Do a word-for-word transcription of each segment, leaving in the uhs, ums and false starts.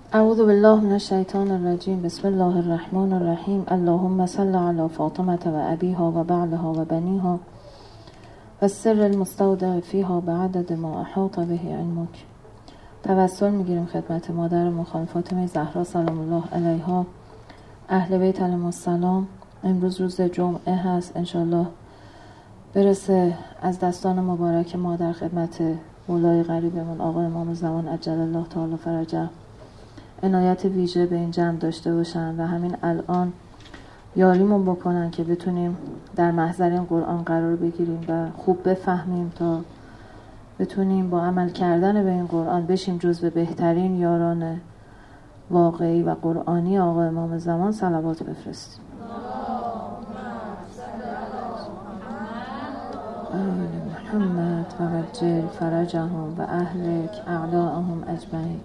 اعوذ بالله من الشیطان الرجیم. بسم الله الرحمن الرحیم. اللهم صل علی فاطمه و ابیها و بعلها و بنیها و السر المستودع فیها بعدد ما احاط به علمک. توسل میگیریم خدمت مادرمون خانم فاطمه زهرا سلام الله علیها، اهل بیت علیهم السلام. امروز روز جمعه هست، انشالله برسه از دستان مبارک مادر خدمت مولای غریبمون آقا امام زمان عجل الله تعالی فرجه عنایت ویژه به این جمع داشته باشن و همین الان یاریمون بکنن که بتونیم در محضر این قرآن قرار بگیریم و خوب بفهمیم تا بتونیم با عمل کردن به این قرآن بشیم جزو بهترین یاران واقعی و قرآنی آقا امام زمان. صلوات بفرستیم. آل محمد و عجل فرجهم و اهلک اعداءهم اجمعین.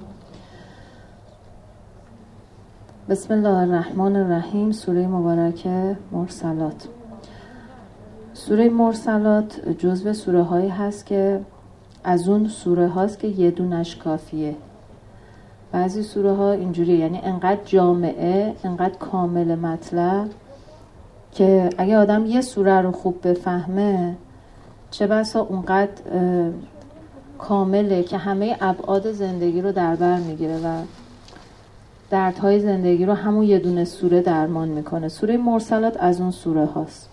بسم الله الرحمن الرحیم. سوره مبارکه مرسلات. سوره مرسلات جزو سوره هایی هست که از اون سوره هاست که یه دونش کافیه. بعضی سوره ها اینجوریه، یعنی انقدر جامعه، انقدر کامل مطلب که اگه آدم یه سوره رو خوب بفهمه چه بسا اونقدر کامله که همه ابعاد زندگی رو در بر میگیره و دردهای زندگی رو همون یه دونه سوره درمان میکنه. سوره مرسلات از اون سوره هاست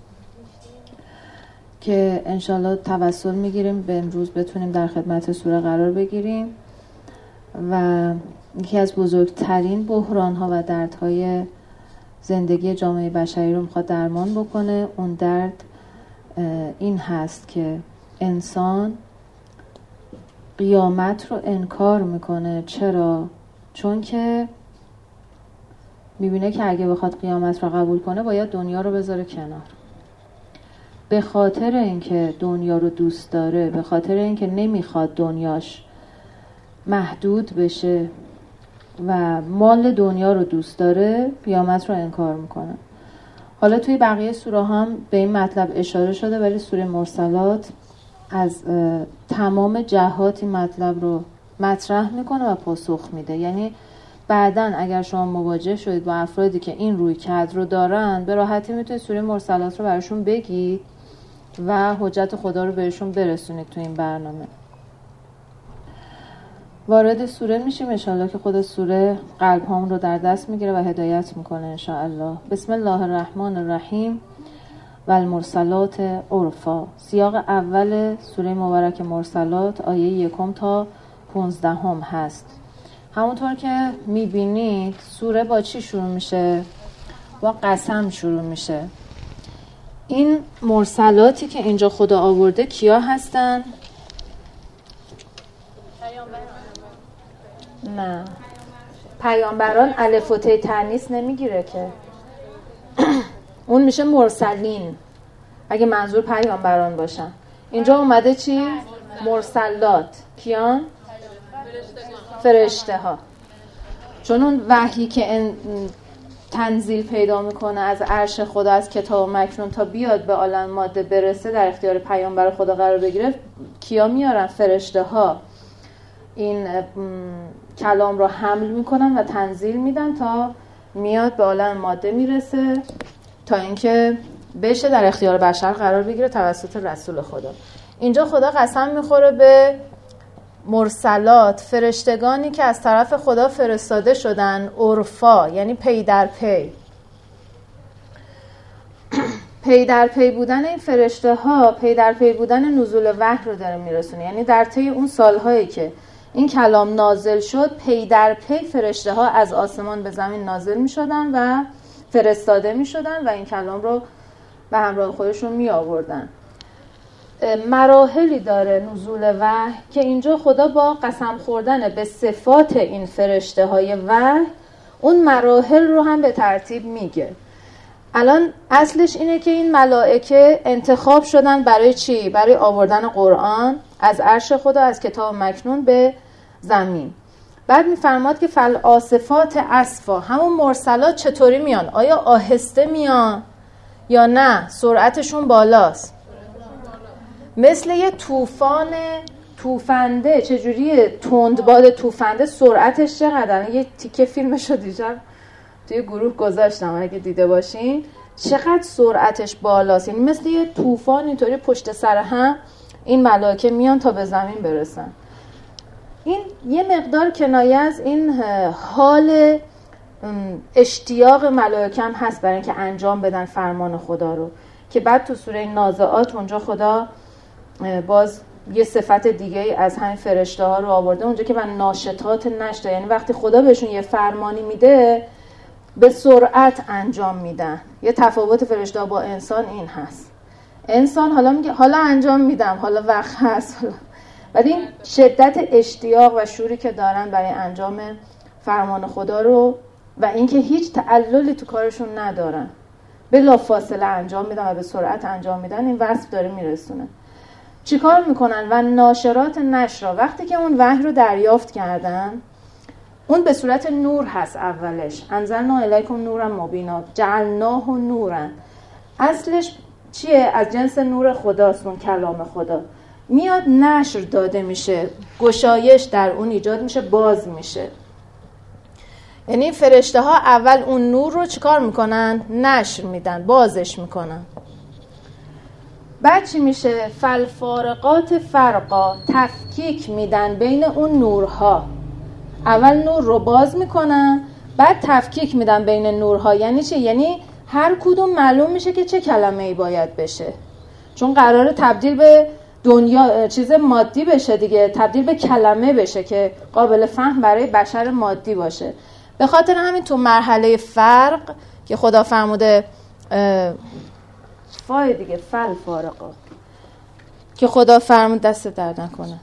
که انشالله توسل میگیریم به امروز بتونیم در خدمت سوره قرار بگیریم و یکی از بزرگترین بحران ها و دردهای زندگی جامعه بشری رو میخواد درمان بکنه. اون درد این هست که انسان قیامت رو انکار میکنه. چرا؟ چون که میبینه که اگه بخواد قیامت رو قبول کنه باید دنیا رو بذاره کنار. به خاطر اینکه دنیا رو دوست داره، به خاطر اینکه نمیخواد دنیاش محدود بشه و مال دنیا رو دوست داره، قیامت رو انکار میکنه. حالا توی بقیه سوره هم به این مطلب اشاره شده، ولی سوره مرسلات از تمام جهات این مطلب رو مطرح میکنه و پاسخ میده. یعنی بعدن اگر شما مواجه شدید با افرادی که این روی کرد رو دارن، به راحتی میتونید سوره مرسلات رو براشون بگید و حجت خدا رو بهشون برسونید تو این برنامه. وارد سوره میشیم انشاءالله که خود سوره قلب هامون رو در دست میگیره و هدایت میکنه انشاءالله. بسم الله الرحمن الرحیم و المرسلات عرفا. سیاق اول سوره مبارک مرسلات آیه یکم تا پونزدهم هست. همونطور که میبینید سوره با چی شروع میشه؟ با قسم شروع میشه. این مرسلاتی که اینجا خدا آورده کیا هستن؟ نه، پیامبران الف و ت تانیث نمیگیره که اون میشه مرسلین اگه منظور پیامبران باشن. اینجا اومده چی؟ مرسلات. کیان؟ فرشته ها. چون اون وحی که تنزیل پیدا میکنه از عرش خدا، از کتاب مکنون تا بیاد به عالم ماده برسه، در اختیار پیامبر خدا قرار بگیره، کیا میارن؟ فرشته ها این کلام رو حمل میکنن و تنزیل میدن تا میاد به عالم ماده میرسه تا اینکه بشه در اختیار بشر قرار بگیره توسط رسول خدا. اینجا خدا قسم میخوره به مرسلات، فرشتگانی که از طرف خدا فرستاده شدن، عرفا یعنی پی در پی. پی در پی بودن این فرشته ها، پی در پی بودن نزول وحی رو داره میرسونه. یعنی در طی اون سالهایی که این کلام نازل شد، پی در پی فرشته ها از آسمان به زمین نازل می شدن و فرستاده می شدن و این کلام رو به همراه خودشون می آوردن. مراحلی داره نزول وحی که اینجا خدا با قسم خوردن به صفات این فرشته های وحی اون مراحل رو هم به ترتیب میگه. الان اصلش اینه که این ملائکه انتخاب شدن برای چی؟ برای آوردن قرآن از عرش خدا، از کتاب مکنون به زمین. بعد میفرماد که فالعاصفات عصفا. همون مرسلات چطوری میان؟ آیا آهسته میان یا نه سرعتشون بالاست؟ مثل یه طوفان توفنده چجوریه، تندباد توفنده سرعتش چقدر؟ یه تیکه فیلمشو دیشب توی گروه گذاشتم اگه دیده باشین، چقدر سرعتش بالاست. یعنی مثل یه طوفان اینطوری پشت سر هم این ملائکه میان تا به زمین برسن. این یه مقدار کنایه از این حال اشتیاق ملائکه هم هست برای اینکه انجام بدن فرمان خدا رو، که بعد تو سوره نازعات اونجا خدا باز یه صفت دیگه از همین فرشته ها رو آورده اونجا که من ناشطات نشته، یعنی وقتی خدا بهشون یه فرمانی میده به سرعت انجام میدن. یه تفاوت فرشته ها با انسان این هست، انسان حالا میگه حالا انجام میدم، حالا وقت هست، حالا. ولی این شدت اشتیاق و شوری که دارن برای انجام فرمان خدا رو و اینکه هیچ تعللی تو کارشون ندارن، بلا فاصله انجام میدن و به سرعت انجام میدن، این وصف داره میرسونه. چیکار میکنن؟ و ناشرات نشرا، وقتی که اون وحی رو دریافت کردن، اون به صورت نور هست اولش، انزلنا الیکم نورا مبینا، جعلناه نورا، اصلش چیه؟ از جنس نور خداست، اون کلام خدا میاد نشر داده میشه، گشایش در اون ایجاد میشه، باز میشه. یعنی فرشته ها اول اون نور رو چیکار میکنن؟ نشر میدن، بازش میکنن. بعد چی میشه؟ فالفارقات فرقا، تفکیک میدن بین اون نورها. اول نور رو باز میکنن، بعد تفکیک میدن بین نورها. یعنی چی؟ یعنی هر کدوم معلوم میشه که چه کلمه ای باید بشه، چون قراره تبدیل به دنیا چیز مادی بشه دیگه، تبدیل به کلمه بشه که قابل فهم برای بشر مادی باشه. به خاطر همین تو مرحله فرق که خدا فرموده فای دیگه فل فارقا، که خدا فرمود دست درد نکنه،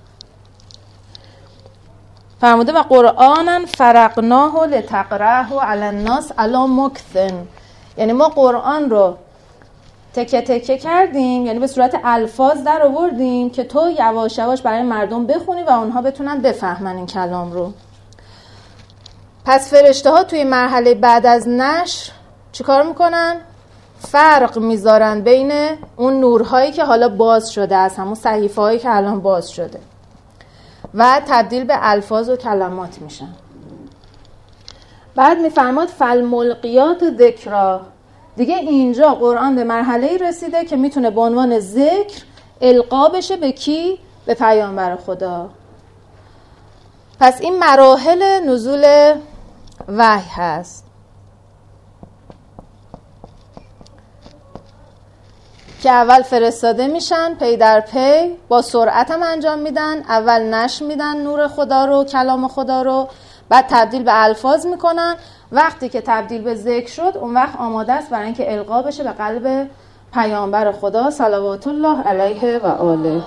فرموده و قرآنن فرقناه لتقرأه علی الناس علی مکثن، یعنی ما قرآن رو تکه تکه کردیم، یعنی به صورت الفاظ در آوردیم که تو یواش یواش برای مردم بخونی و اونها بتونن بفهمن این کلام رو. پس فرشته ها توی مرحله بعد از نشر چیکار میکنن؟ فرق میذارن بین اون نورهایی که حالا باز شده از همون صحیفه هایی که الان باز شده و تبدیل به الفاظ و کلمات میشن. بعد میفرماد فالملقیات ذکرا، دیگه اینجا قرآن به مرحله رسیده که میتونه به عنوان ذکر القا بشه به کی؟ به پیامبر خدا. پس این مراحل نزول وحی هست که اول فرستاده میشن پی در پی، با سرعت هم انجام میدن. اول نشر میدن نور خدا رو، کلام خدا رو، بعد تبدیل به الفاظ میکنن. وقتی که تبدیل به ذکر شد اون وقت آماده است برای اینکه القا بشه به قلب پیامبر خدا صلوات الله علیه و آله.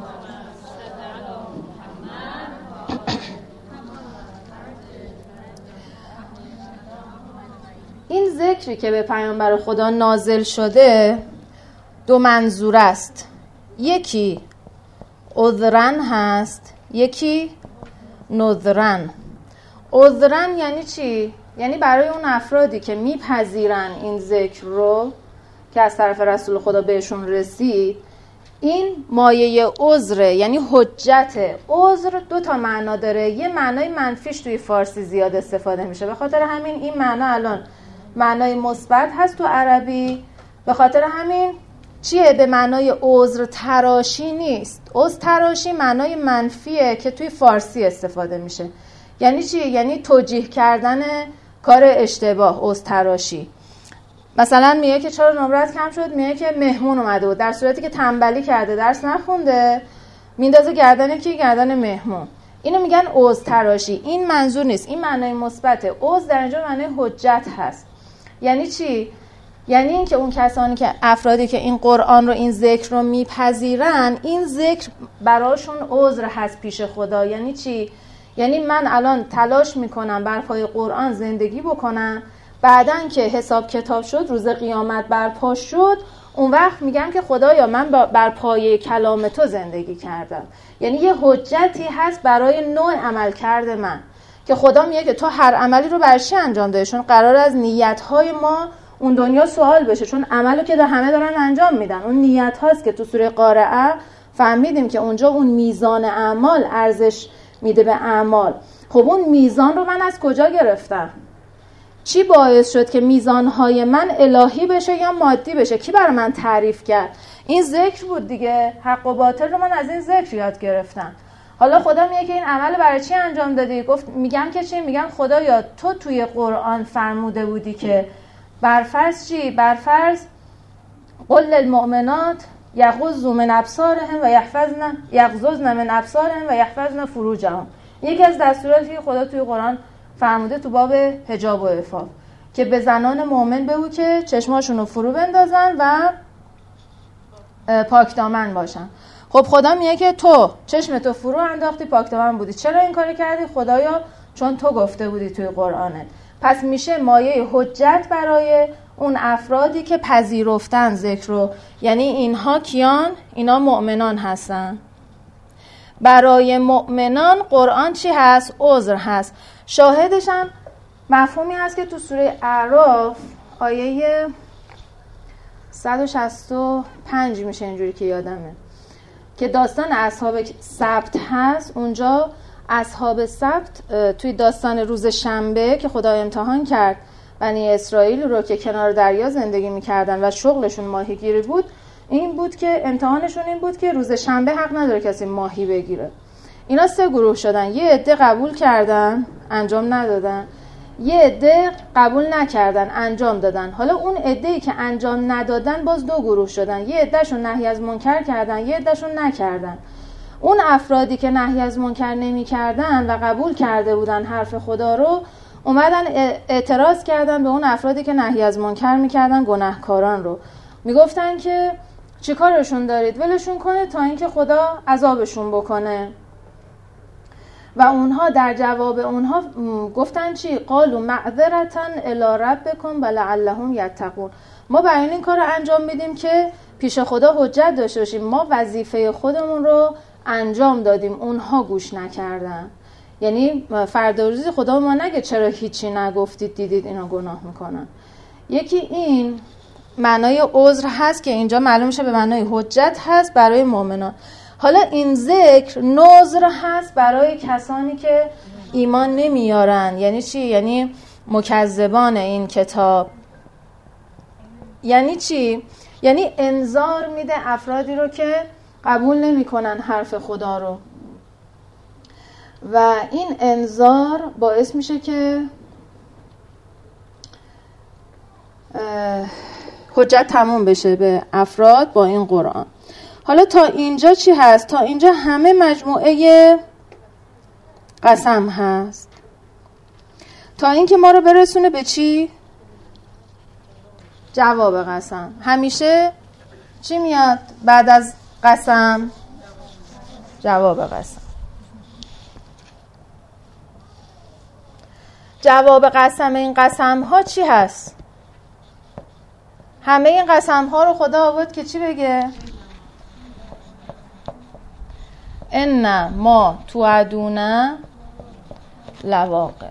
این ذکری که به پیامبر خدا نازل شده دو منظور است، یکی عذرن هست، یکی نذرن. عذرن یعنی چی؟ یعنی برای اون افرادی که میپذیرن این ذکر رو که از طرف رسول خدا بهشون رسید، این مایه عذره، یعنی حجت. عذر دو تا معنا داره، یه معنای منفیش توی فارسی زیاد استفاده میشه، به خاطر همین این معنا الان معنای مثبت هست تو عربی. به خاطر همین چیه؟ به معنای عذر تراشی نیست. عذر تراشی معنای منفیه که توی فارسی استفاده میشه. یعنی چی؟ یعنی توجیه کردن کار اشتباه، عذر تراشی. مثلا میگه که چرا نمرت کم شد؟ میگه که مهمون اومده بود، در صورتی که تنبلی کرده، درس نخونده، میندازه گردن کی؟ گردن مهمون. اینو میگن عذر تراشی. این منظور نیست، این معنای مثبته. عذر در اینجا معنای حجت هست. یعنی چی؟ یعنی این که اون کسانی که افرادی که این قرآن رو، این ذکر رو میپذیرن، این ذکر براشون عذر هست پیش خدا. یعنی چی؟ یعنی من الان تلاش میکنم بر پای قرآن زندگی بکنم، بعدن که حساب کتاب شد، روز قیامت برپا شد، اون وقت میگم که خدایا من بر پای کلام تو زندگی کردم. یعنی یه حجتی هست برای نوع عمل کرده من که خدا میگه که تو هر عملی رو برای چی انجام دادی؟ چون قرار از نیت‌های ما اون دنیا سوال بشه، چون عملو که همه دارن انجام میدن. اون نیت هاست که تو سوره قارعه فهمیدیم که اونجا اون میزان اعمال ارزش میده به اعمال. خب اون میزان رو من از کجا گرفتم؟ چی باعث شد که میزانهای من الهی بشه یا مادی بشه؟ کی برای من تعریف کرد؟ این ذکر بود دیگه. حق و باطل رو من از این ذکر یاد گرفتم. حالا خدا میگه که این عمل برای چی انجام دادی؟ گفت میگم که چی؟ میگم خدایا تو توی قرآن فرموده بودی که برفرض چی؟ برفرض قل للمؤمنات یغضوا من ابصارهم و یحفظن یغضضن من ابصارهم و یحفظن فروجهم. یکی از دستوراتی که خدا توی قرآن فرموده تو باب حجاب و عفاف که به زنان مؤمن بگو که چشماشون رو فرو بندازن و پاکدامن باشن. خب خدا میگه که تو چشم تو فرو انداختی، پاکدامن بودی. چرا این کارو کردی؟ خدایا چون تو گفته بودی توی قرآنت. پس میشه مایه حجت برای اون افرادی که پذیرفتن ذکر رو. یعنی اینها کیان؟ اینا مؤمنان هستن. برای مؤمنان قرآن چی هست؟ عذر هست. شاهدش هم مفهومی هست که تو سوره اعراف آیه صد و شصت و پنج میشه اینجوری که یادمه که داستان اصحاب سبت هست. اونجا اصحاب سبت توی داستان روز شنبه که خدا امتحان کرد بنی اسرائیل رو که کنار دریا زندگی میکردن و شغلشون ماهیگیری بود، این بود که امتحانشون این بود که روز شنبه حق نداره کسی ماهی بگیره. اینا سه گروه شدن. یه عده قبول کردن انجام ندادن، یه عده قبول نکردن انجام دادن. حالا اون عده‌ای که انجام ندادن باز دو گروه شدن. یه عدهشون نهی از منکر کردن، یه عدهشون نکردن. اون افرادی که نهی از منکر نمی کردن و قبول کرده بودن حرف خدا رو، اومدن اعتراض کردن به اون افرادی که نهی از منکر میکردن، گناهکاران رو. میگفتن که چی کارشون دارید؟ ولشون کنه تا اینکه خدا عذابشون بکنه. و اونها در جواب اونها گفتن چی؟ قالوا معذرة الی ربکم ولعلهم یتقون. ما برای این کار رو انجام میدیم که پیش خدا حجت داشته باشیم. ما وظیفه خودمون رو انجام دادیم، اونها گوش نکردن. یعنی فردا روزی خدا ما نگه چرا هیچی نگفتید، دیدید اینا گناه میکنن. یکی این معنای عذر هست که اینجا معلوم میشه به معنای حجت هست برای مؤمنان. حالا این ذکر نذر هست برای کسانی که ایمان نمیارن. یعنی چی؟ یعنی مکذبان این کتاب. یعنی چی؟ یعنی انذار میده افرادی رو که قبول نمیکنن حرف خدا رو. و این انذار باعث میشه که حجت تموم بشه به افراد با این قرآن. حالا تا اینجا چی هست؟ تا اینجا همه مجموعه قسم هست تا اینکه ما رو برسونه به چی؟ جواب قسم. همیشه چی میاد بعد از قسم؟ جواب قسم. جواب قسم این قسم ها چی هست؟ همه این قسم ها رو خدا آورد که چی بگه؟ ان ما توعدون لواقع.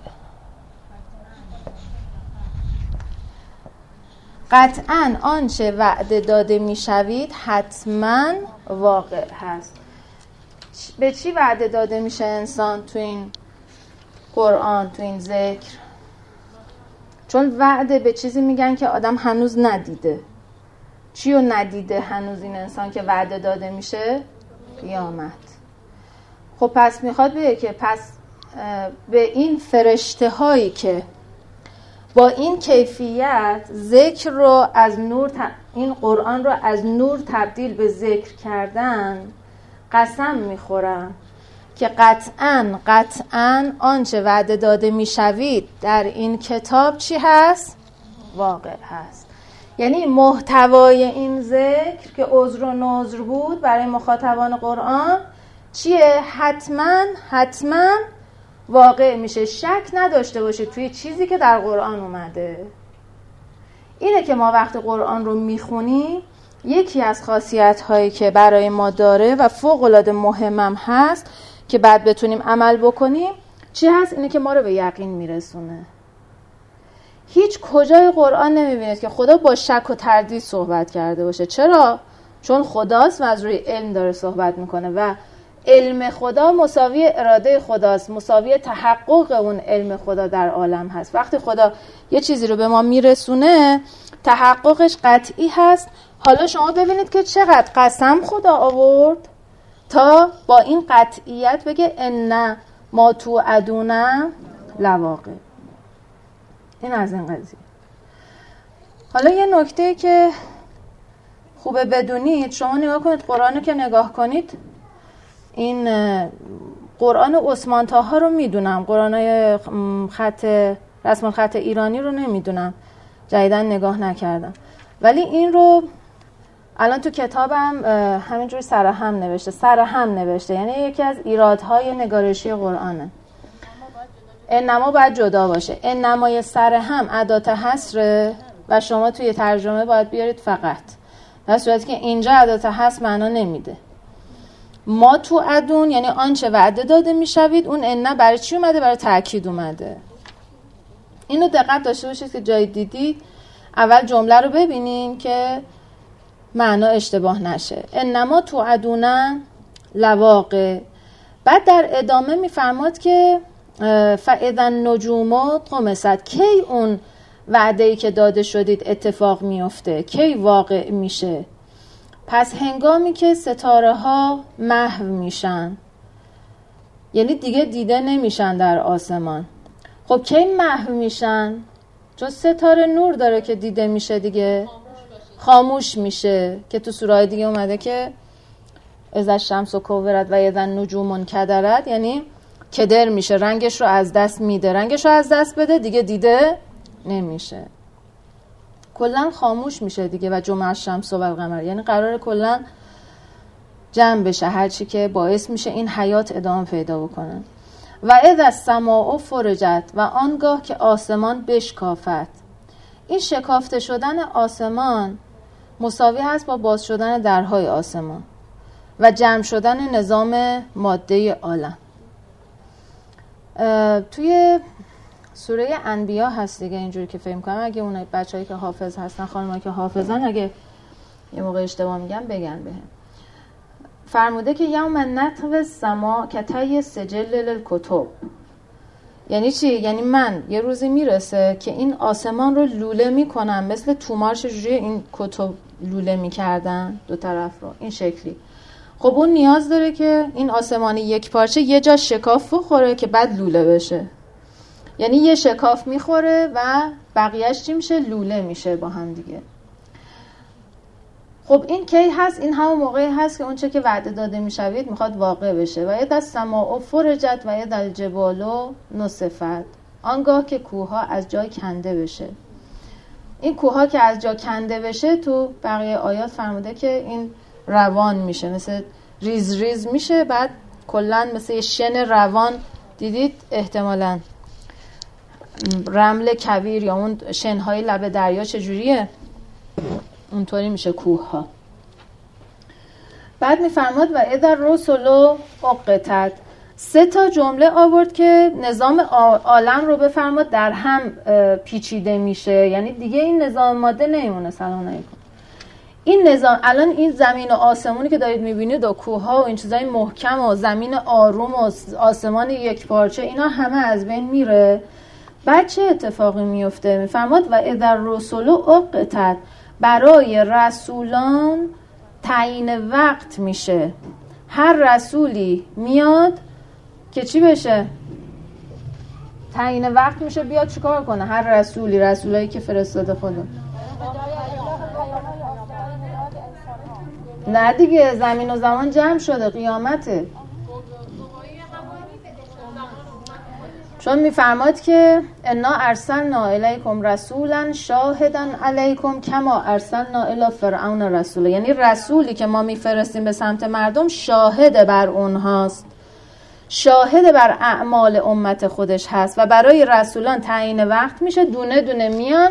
قطعاً آنچه وعده داده میشوید حتماً واقع هست. به چی وعده داده میشه انسان تو این قرآن، تو این ذکر؟ چون وعده به چیزی میگن که آدم هنوز ندیده. چی رو ندیده هنوز این انسان که وعده داده میشه؟ قیامت. خب پس میخواد بگه که پس به این فرشته هایی که با این کیفیت ذکر رو از نور ت... این قرآن رو از نور تبدیل به ذکر کردن قسم میخورن که قطعاً قطعاً آنچه وعده داده میشوید در این کتاب چی هست؟ واقع هست. یعنی محتوای این ذکر که عذر و نذر بود برای مخاطبان قرآن چیه؟ حتماً حتماً واقع میشه. شک نداشته باشید توی چیزی که در قرآن اومده. اینه که ما وقتی قرآن رو میخونیم یکی از خاصیت هایی که برای ما داره و فوق العاده مهمم هست که بعد بتونیم عمل بکنیم چی هست؟ اینه که ما رو به یقین میرسونه. هیچ کجای قرآن نمیبینید که خدا با شک و تردید صحبت کرده باشه. چرا؟ چون خداست و از روی علم داره صحبت میکنه و علم خدا مساوی اراده خداست، مساوی تحقق اون علم خدا در عالم هست. وقتی خدا یه چیزی رو به ما میرسونه تحققش قطعی هست. حالا شما ببینید که چقدر قسم خدا آورد تا با این قطعیت بگه ان ما توعدون لواقع. این از این قضیه. حالا یه نکته که خوبه بدونید، شما نگاه کنید قرآن که نگاه کنید، این قرآن عثمان طاها رو میدونم، قرآنای خط رسم الخط ایرانی رو نمیدونم، جدیدن نگاه نکردم، ولی این رو الان تو کتابم همینجوری سرهم نوشته سرهم نوشته یعنی یکی از ایرادهای نگارشی قرآنه. انما باید جدا باشه. انمای سرهم ادات حصر و شما توی ترجمه باید بیارید فقط، در صورتی که اینجا ادات حصر معنا نمیده. ما تو ادون یعنی آنچه وعده داده میشوید، اون ان برای چی اومده؟ برای تأکید اومده. اینو دقت داشته باشید که جای دیدید اول جمله رو ببینین که معنا اشتباه نشه. انما تو ادون لواقع. بعد در ادامه میفرماد که فاذا النجوم طمست، کی اون وعده‌ای که داده شدید اتفاق میفته، کی واقع میشه؟ پس هنگامی که ستاره ها محو میشن، یعنی دیگه دیده نمیشن در آسمان. خب کی محو میشن؟ چون ستاره نور داره که دیده میشه دیگه، خاموش میشه که تو سوره‌های دیگه اومده که اذا الشمس کورت و اذا النجوم انکدرت، یعنی کدر میشه، رنگش رو از دست میده. رنگش رو از دست بده دیگه دیده نمیشه، کلا خاموش میشه دیگه. و جمع الشمس و القمر یعنی قراره کلا جمع بشه، هرچی که باعث میشه این حیات ادامه پیدا بکنه. و اذا السماء فرجت، و آنگاه که آسمان بشکافد. این شکافته شدن آسمان مساوی هست با باز شدن درهای آسمان و جمع شدن نظام ماده عالم. توی سوره انبیا هست دیگه، اینجوری که فهم کنم. اگه اون بچه‌ای که حافظ هستن، خانمایی که حافظن، اگه یه موقع اشتباه میگم بگن بهم. فرموده که یوم نطوی السما کطی سجل للکتب. یعنی چی؟ یعنی من یه روزی میرسه که این آسمان رو لوله میکنم، مثل تومار چجوری این کتب لوله میکردن دو طرف رو این شکلی. خب اون نیاز داره که این آسمانی یک پارچه یه جا شکاف بخوره که بعد لوله بشه. یعنی یه شکاف میخوره و بقیهش چی میشه؟ لوله میشه با هم دیگه. خب این کی هست؟ این همون موقعی هست که اون چه که وعده داده میشوید میخواد واقع بشه. و ید السماء فرجت و ید الجبال نصفت، آنگاه که کوها از جای کنده بشه. این کوها که از جا کنده بشه تو بقیه آیات فرموده که این روان میشه، مثل ریز ریز میشه، بعد کلن مثل یه شن روان. دیدید احتمالاً رمل کویر یا اون شنهای لب دریا چجوریه؟ اونطوری میشه کوه ها. بعد میفرماد و اذا الرسل اقتت. سه تا جمله آورد که نظام عالم رو بفرماد در هم پیچیده میشه، یعنی دیگه این نظام ماده نمیمونه. سلام علیکم. این نظام الان این زمین و آسمونی که دارید میبینید و کوه ها و این چیزای محکم و زمین آروم و آسمان یک پارچه، اینا همه از بین میره. بعد چه اتفاقی میفته؟ میفرماد و اذا الرسل اقتت. برای رسولان تعیین وقت میشه. هر رسولی میاد که چی بشه؟ تعیین وقت میشه بیاد چیکار کنه؟ هر رسولی، رسولایی که فرستاده خدا. نه دیگه، زمین و زمان جمع شده، قیامته. چون میفرماد که انا ارسلنا الیکم رسولا شاهدا علیکم کما ارسلنا الی فرعون رسولا. یعنی رسولی که ما میفرستیم به سمت مردم شاهد بر اونهاست، شاهد بر اعمال امت خودش هست. و برای رسولان تعیین وقت میشه، دونه دونه میان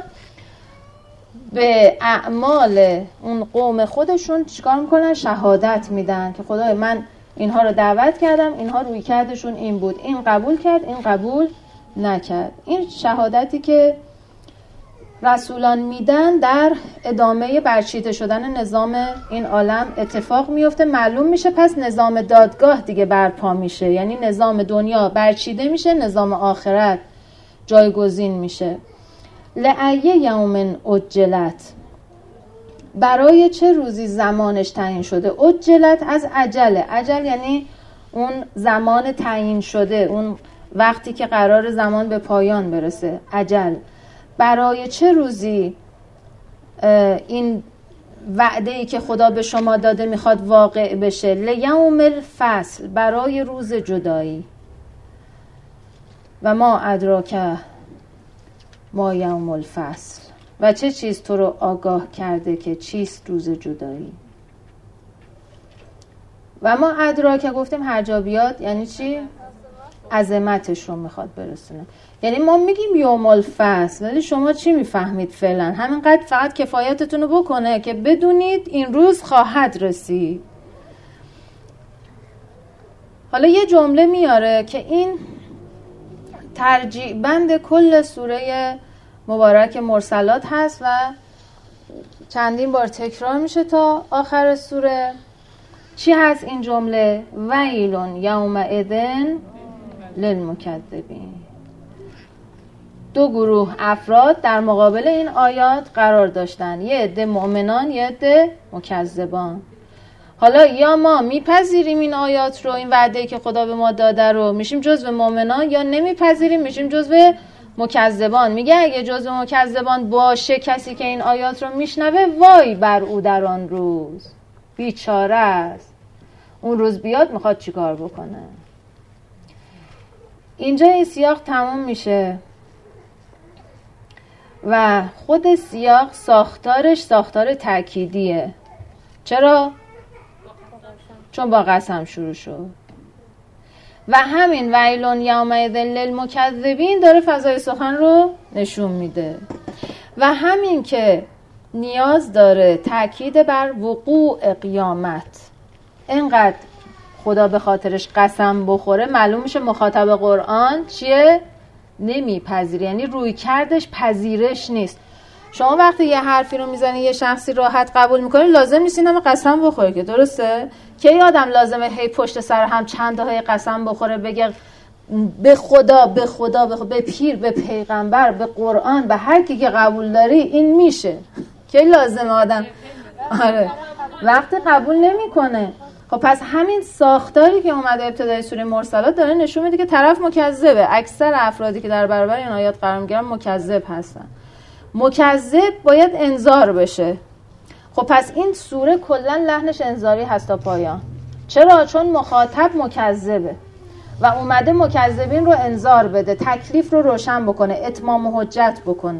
به اعمال اون قوم خودشون چیکار میکنن؟ شهادت میدن که خدای من اینها رو دعوت کردم، اینها روی کردشون این بود، این قبول کرد، این قبول نکرد. این شهادتی که رسولان میدن در ادامه برچیده شدن نظام این عالم اتفاق میفته. معلوم میشه پس نظام دادگاه دیگه برپا میشه، یعنی نظام دنیا برچیده میشه، نظام آخرت جایگزین میشه. لأیه یوم اجلت، برای چه روزی زمانش تعیین شده. اجلت از عجله، عجل یعنی اون زمان تعیین شده، اون وقتی که قرار زمان به پایان برسه، عجل. برای چه روزی این وعده‌ای که خدا به شما داده میخواد واقع بشه. لیوم الفصل، برای روز جدایی. و ما ادراک ما یوم الفصل، و چه چیز تو رو آگاه کرده که چیست روز جدایی. و ما ادراک گفتیم هر جا بیاد یعنی چی؟ عظمتش رو میخواد برسونه. یعنی ما میگیم یوم الفصل، ولی شما چی میفهمید فعلا؟ همینقدر فقط کفایتتون رو بکنه که بدونید این روز خواهد رسید. حالا یه جمله میاره که این ترجیع بند کل سوره مبارک مرسلات هست و چندین بار تکرار میشه تا آخر سوره. چی هست این جمله؟ ویلون یومئذ للمکذبین. دو گروه افراد در مقابل این آیات قرار داشتن، یه عده مؤمنان، یه عده مکذبان. حالا یا ما میپذیریم این آیات رو، این وعده که خدا به ما داده رو، میشیم جزو مؤمنان، یا نمیپذیریم میشیم جزو مکذبان. میگه اگه جزو مکذبان باشه کسی که این آیات رو میشنوه، وای بر او در آن روز، بیچاره است. اون روز بیاد میخواد چیکار بکنه. اینجا این سیاق تموم میشه و خود سیاق ساختارش ساختار تأکیدیه. چرا؟ چون با قسم شروع شد و همین ویلون یومئذ للمکذبین داره فضای سخن رو نشون میده و همین که نیاز داره تأکید بر وقوع قیامت. اینقدر خدا به خاطرش قسم بخوره، معلوم میشه مخاطب قرآن چیه؟ نمیپذیره، یعنی روی کردش پذیرش نیست. شما وقتی یه حرفی رو میزنی یه شخصی راحت قبول میکنه، لازم نیست این همه قسم بخوره که، درسته؟ که یادم لازمه هی پشت سر هم چند تا هی قسم بخوره، بگه به خدا به خدا به, خدا، به پیر، به پیغمبر، به قرآن، به هر کی که قبول داری این میشه. که لازمه آدم آره وقتی قبول نمیکنه. خب پس همین ساختاری که اومده ابتدای سوره مرسلات داره نشون میده که طرف مکذبه. اکثر افرادی که در برابر این آیات قرار میگیرن مکذب هستن. مکذب باید انذار بشه. خب پس این سوره کلا لحنش انذاری هست تا پایان. چرا؟ چون مخاطب مکذبه و اومده مکذبین رو انذار بده، تکلیف رو روشن بکنه، اتمام حجت بکنه.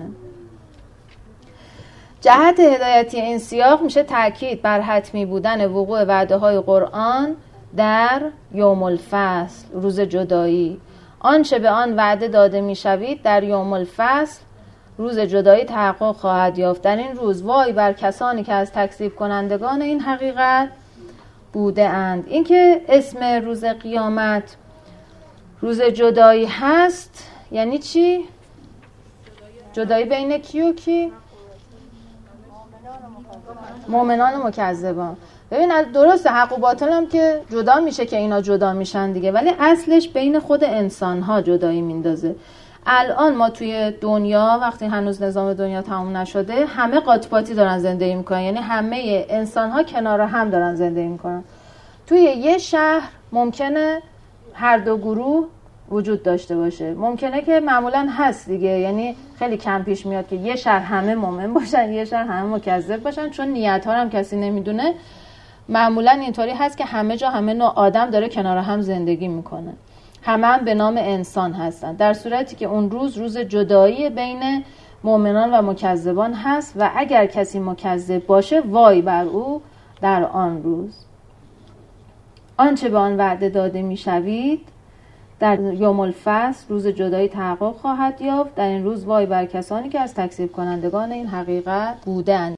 جهت هدایتی این سیاق میشه تأکید بر حتمی بودن وقوع وعده های قرآن در یوم الفصل، روز جدایی. آنچه به آن وعده داده میشوید در یوم الفصل، روز جدایی، تحقق خواهد یافت. در این روز وای بر کسانی که از تکذیب کنندگان این حقیقت بوده اند. این که اسم روز قیامت روز جدایی هست یعنی چی؟ جدایی بین کی و کی؟ مؤمنان و مکذبان. ببین درسته حق و باطل هم که جدا میشه که اینا جدا میشن دیگه، ولی اصلش بین خود انسان ها جدایی میندازه. الان ما توی دنیا وقتی هنوز نظام دنیا تموم نشده، همه قاطباتی دارن زندگی میکنن، یعنی همه انسان ها کنار هم دارن زندگی میکنن. توی یه شهر ممکنه هر دو گروه وجود داشته باشه، ممکنه که معمولا هست دیگه، یعنی خیلی کم پیش میاد که یه شهر همه مؤمن باشن یه شهر همه مکذب باشن، چون نیت ها هم کسی نمیدونه. معمولا اینطوری هست که همه جا همه نوع آدم داره کنار هم زندگی میکنه، همه هم به نام انسان هستن، در صورتی که اون روز روز جدایی بین مؤمنان و مکذبان هست و اگر کسی مکذب باشه وای بر او در آن روز. آنچه به آن وعده داده میشوید در یوم الفصل، روز جدایی، تحقق خواهد یافت. در این روز وای بر کسانی که از تکذیب کنندگان این حقیقت بودند.